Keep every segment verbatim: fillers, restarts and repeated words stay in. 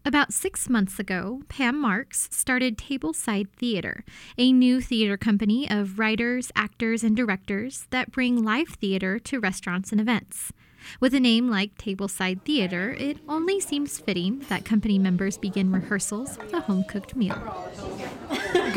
About six months ago, Pam Marks started Tableside Theater, a new theater company of writers, actors, and directors that bring live theater to restaurants and events. With a name like Tableside Theater, it only seems fitting that company members begin rehearsals with a home-cooked meal. Good.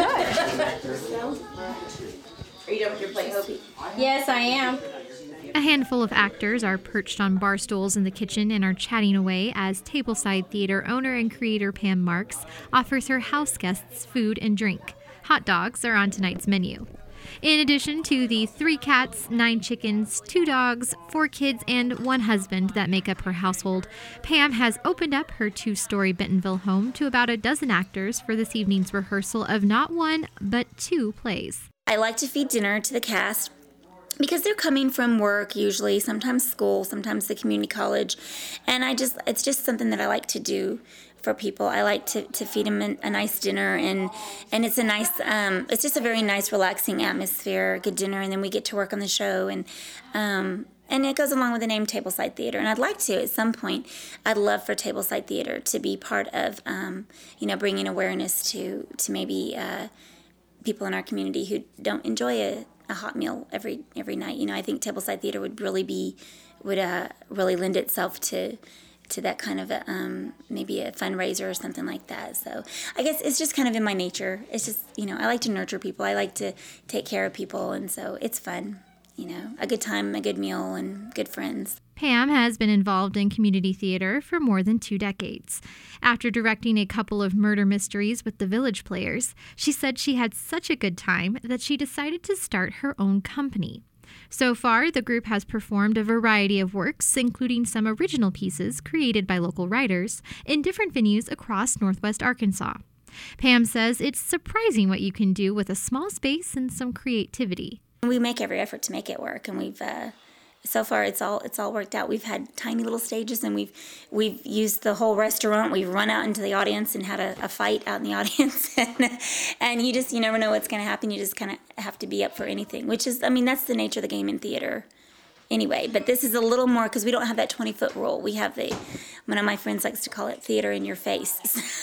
Are you done with your plate, Hopi? Yes, I am. A handful of actors are perched on bar stools in the kitchen and are chatting away as Tableside Theater owner and creator Pam Marks offers her house guests food and drink. Hot dogs are on tonight's menu. In addition to the three cats, nine chickens, two dogs, four kids, and one husband that make up her household, Pam has opened up her two-story Bentonville home to about a dozen actors for this evening's rehearsal of not one, but two plays. I like to feed dinner to the cast because they're coming from work usually, sometimes school, sometimes the community college, and I just it's just something that I like to do for people. I like to, to feed them a nice dinner, and and it's a nice, um, it's just a very nice, relaxing atmosphere, good dinner, and then we get to work on the show, and um, and it goes along with the name Tableside Theater. And I'd like to, at some point, I'd love for Tableside Theater to be part of, um, you know, bringing awareness to to maybe uh, people in our community who don't enjoy a, a hot meal every every night. You know, I think Tableside Theater would really be would uh, really lend itself to. to that kind of a, um, maybe a fundraiser or something like that. So I guess it's just kind of in my nature. It's just, you know, I like to nurture people. I like to take care of people, and so it's fun, you know, a good time, a good meal, and good friends. Pam has been involved in community theater for more than two decades. After directing a couple of murder mysteries with the Village Players, she said she had such a good time that she decided to start her own company. So far, the group has performed a variety of works, including some original pieces created by local writers, in different venues across Northwest Arkansas. Pam says it's surprising what you can do with a small space and some creativity. We make every effort to make it work, and we've uh, so far it's all it's all worked out. We've had tiny little stages, and we've we've used the whole restaurant. We've run out into the audience and had a, a fight out in the audience, and, and you just you never know what's going to happen. You just kind of have to be up for anything, which is I mean that's the nature of the game in theater, anyway. But this is a little more because we don't have that twenty foot rule. We have the one of my friends likes to call it theater in your face,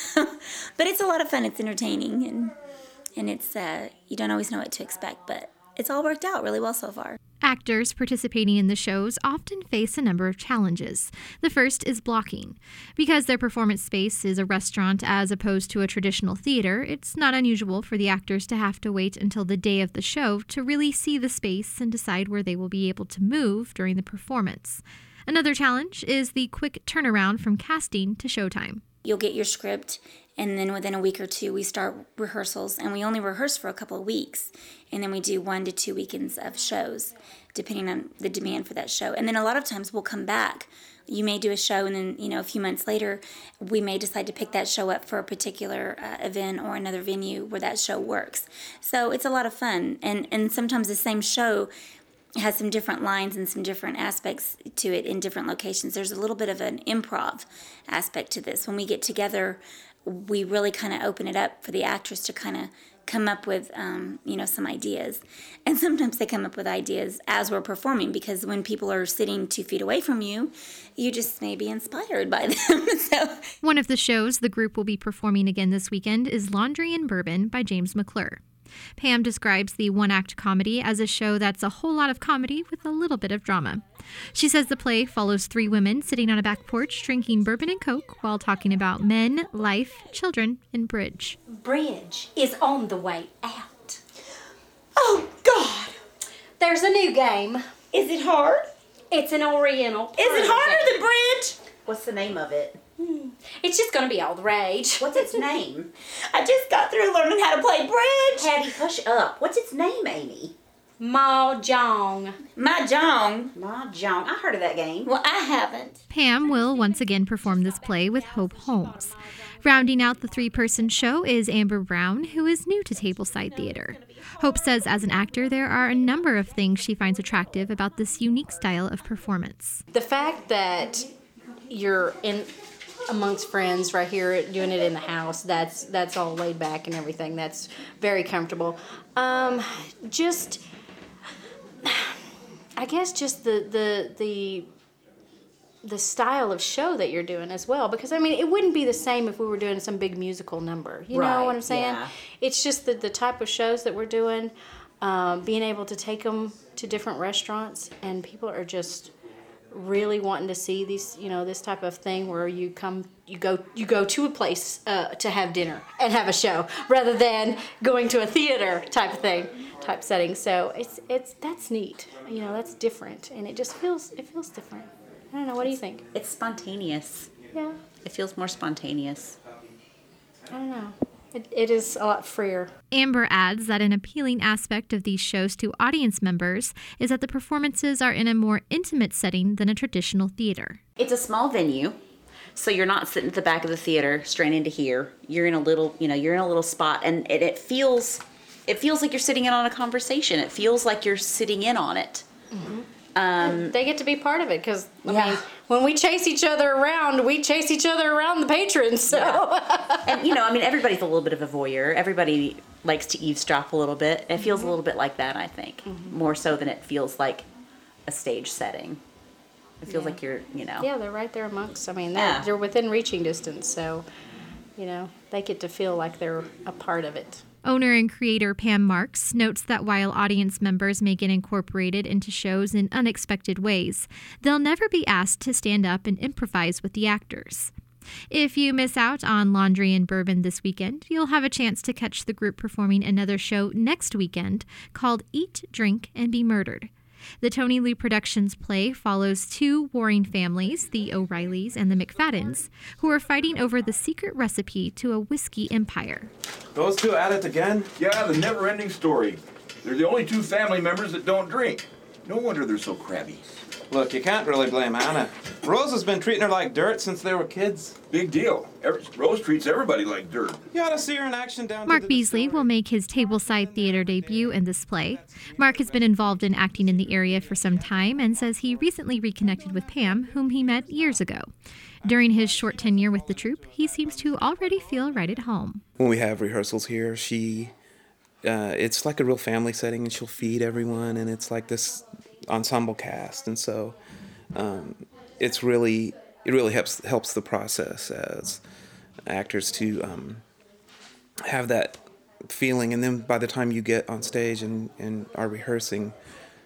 but it's a lot of fun. It's entertaining, and and it's uh, you don't always know what to expect, but it's all worked out really well so far. Actors participating in the shows often face a number of challenges. The first is blocking. Because their performance space is a restaurant as opposed to a traditional theater, it's not unusual for the actors to have to wait until the day of the show to really see the space and decide where they will be able to move during the performance. Another challenge is the quick turnaround from casting to showtime. You'll get your script, and then within a week or two, we start rehearsals, and we only rehearse for a couple of weeks, and then we do one to two weekends of shows, depending on the demand for that show. And then a lot of times we'll come back. You may do a show, and then, you know, a few months later, we may decide to pick that show up for a particular uh, event or another venue where that show works. So it's a lot of fun, and, and sometimes the same show has some different lines and some different aspects to it in different locations. There's a little bit of an improv aspect to this. When we get together, we really kind of open it up for the actors to kind of come up with, um, you know, some ideas. And sometimes they come up with ideas as we're performing, because when people are sitting two feet away from you, you just may be inspired by them. So one of the shows the group will be performing again this weekend is Laundry and Bourbon by James McClure. Pam describes the one-act comedy as a show that's a whole lot of comedy with a little bit of drama. She says the play follows three women sitting on a back porch drinking bourbon and Coke while talking about men, life, children, and bridge. Bridge is on the way out. Oh, God! There's a new game. Is it hard? It's an Oriental. Is it harder than bridge? What's the name of it? It's just going to be all the rage. What's its name? I just got through learning how to play bridge. Hattie, hush up. What's its name, Amy? Mahjong. Mahjong. Mahjong. I heard of that game. Well, I haven't. Pam will once again perform this play with Hope Holmes. Rounding out the three-person show is Amber Brown, who is new to Tableside Theater. Hope says as an actor, there are a number of things she finds attractive about this unique style of performance. The fact that you're in amongst friends right here doing it in the house, that's that's all laid back and everything. That's very comfortable. Um, just, I guess just the, the, the the style of show that you're doing as well, because I mean it wouldn't be the same if we were doing some big musical number, you Right, know what I'm saying? yeah. It's just the, the type of shows that we're doing, um, being able to take them to different restaurants, and people are just really wanting to see these, you know, this type of thing where you come you go you go to a place uh, to have dinner and have a show rather than going to a theater type of thing, type setting. So it's it's that's neat, you know, that's different, and it just feels it feels different. I don't know. What do you think? It's spontaneous. Yeah. It feels more spontaneous. I don't know. It, it is a lot freer. Amber adds that an appealing aspect of these shows to audience members is that the performances are in a more intimate setting than a traditional theater. It's a small venue, so you're not sitting at the back of the theater straight into here. You're in a little, you know, you're in a little spot, and it, it feels, it feels like you're sitting in on a conversation. It feels like you're sitting in on it. Mm-hmm. Um, They get to be part of it because, I Yeah. mean, when we chase each other around, we chase each other around the patrons. So, and you know, I mean, everybody's a little bit of a voyeur. Everybody likes to eavesdrop a little bit. It feels a little bit like that, I think, more so than it feels like a stage setting. It feels Yeah. like you're, you know. yeah, they're right there amongst. I mean, they're, Yeah. they're within reaching distance. So, you know, they get to feel like they're a part of it. Owner and creator Pam Marks notes that while audience members may get incorporated into shows in unexpected ways, they'll never be asked to stand up and improvise with the actors. If you miss out on Laundry and Bourbon this weekend, you'll have a chance to catch the group performing another show next weekend called Eat, Drink, and Be Murdered. The Tony Lee Productions play follows two warring families, the O'Reillys and the McFaddens, who are fighting over the secret recipe to a whiskey empire. Those two at it again? Yeah, the never-ending story. They're the only two family members that don't drink. No wonder they're so crabby. Look, you can't really blame Anna. Rose has been treating her like dirt since they were kids. Big deal. Every, Rose treats everybody like dirt. You ought to see her in action down Mark to the Beasley distillery. will make his tableside theater debut in this play. Mark has been involved in acting in the area for some time and says he recently reconnected with Pam, whom he met years ago. During his short tenure with the troupe, he seems to already feel right at home. When we have rehearsals here, she, uh, it's like a real family setting, and she'll feed everyone, and it's like this ensemble cast, and so um, it's really, it really helps helps the process as actors to um, have that feeling, and then by the time you get on stage and, and are rehearsing,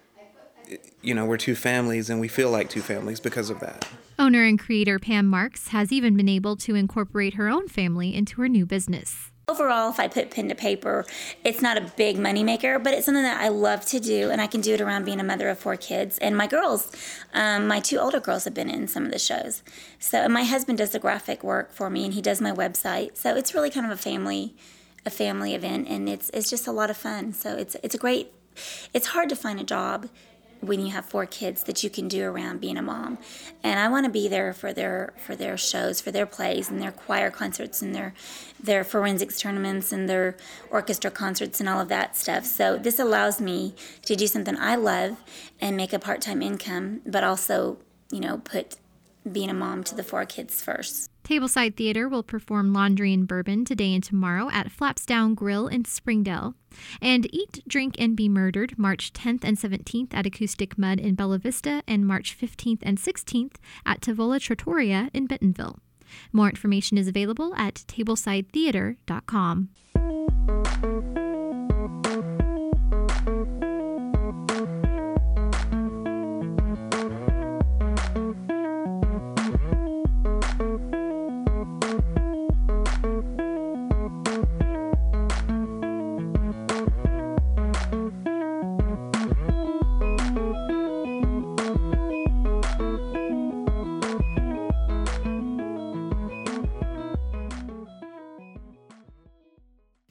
you know, we're two families, and we feel like two families because of that. Owner and creator Pam Marks has even been able to incorporate her own family into her new business. Overall, if I put pen to paper, it's not a big moneymaker, but it's something that I love to do, and I can do it around being a mother of four kids. And my girls, um, my two older girls have been in some of the shows. So, and my husband does the graphic work for me, and he does my website. So it's really kind of a family, a family event, and it's it's just a lot of fun. So it's it's a great. It's hard to find a job when you have four kids that you can do around being a mom, and I want to be there for their for their shows, for their plays, and their choir concerts, and their their forensics tournaments, and their orchestra concerts, and all of that stuff. So this allows me to do something I love and make a part-time income, but also, you know, put being a mom to the four kids first. Tableside Theater will perform Laundry and Bourbon today and tomorrow at Flapsdown Grill in Springdale, and Eat, Drink, and Be Murdered March tenth and seventeenth at Acoustic Mud in Bella Vista, and March fifteenth and sixteenth at Tavola Trattoria in Bentonville. More information is available at tableside theater dot com.